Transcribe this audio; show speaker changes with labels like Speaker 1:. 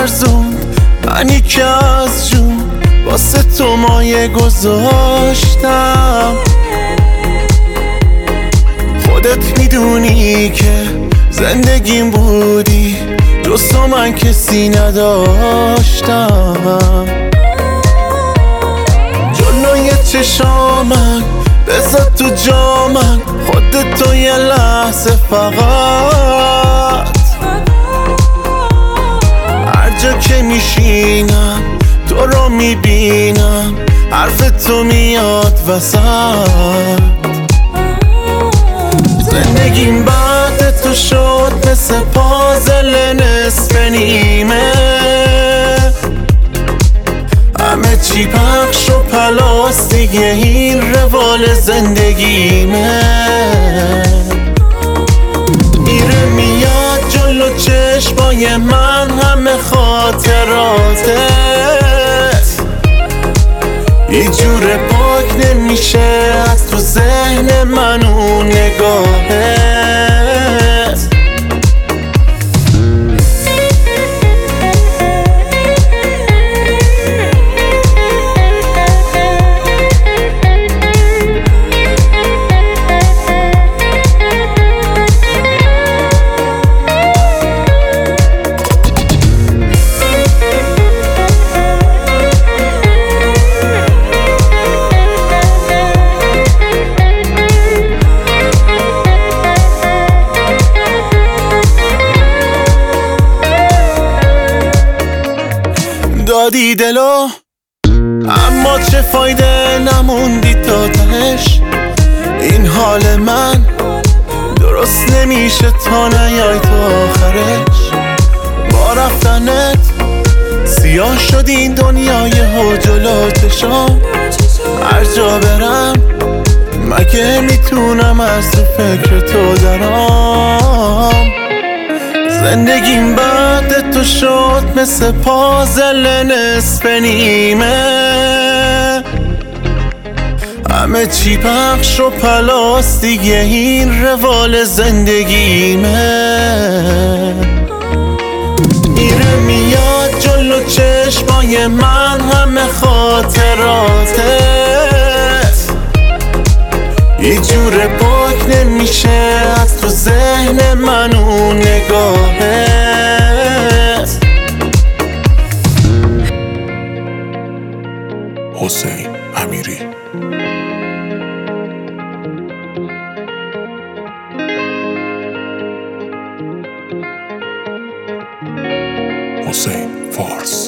Speaker 1: لرزوند منی که از جون واسه تو مایه گذاشتم. خودت میدونی که زندگیم بودی، جز تو من کسی نداشتم. جلوی چشامم بذار تو جامم، خودت تو یه لحظه فقط. هر جا که میشینم تو رو میبینم، حرف تو میاد وسط. زندگیم بعد تو شد مثل پازل نصف نیمه، همه چی پخش و پلاستیکه، این روال زندگیمه. میره میاد جلو چشمای من همه خاطراتت، یه جور پاک نمیشه از تو ذهن من اون نگاهت. دادی دلو اما چه فایده، نموندی تا تهش. این حال من درست نمیشه تا نیای تا آخرش. با رفتنت سیاه شد این دنیای جلو چشام. هر جا برم مگه میتونم از تو فکر تو درام. زندگیم بعد تو شد مثل پازل نصف نیمه، همه چی پخش و پلاستیکه، این روال زندگیمه. میره میاد جلو چشمای من همه خاطراتت، یه جور پاک نمیشه از تو ذهن من اون نگاهت.
Speaker 2: حسین امیری. حسین فارس.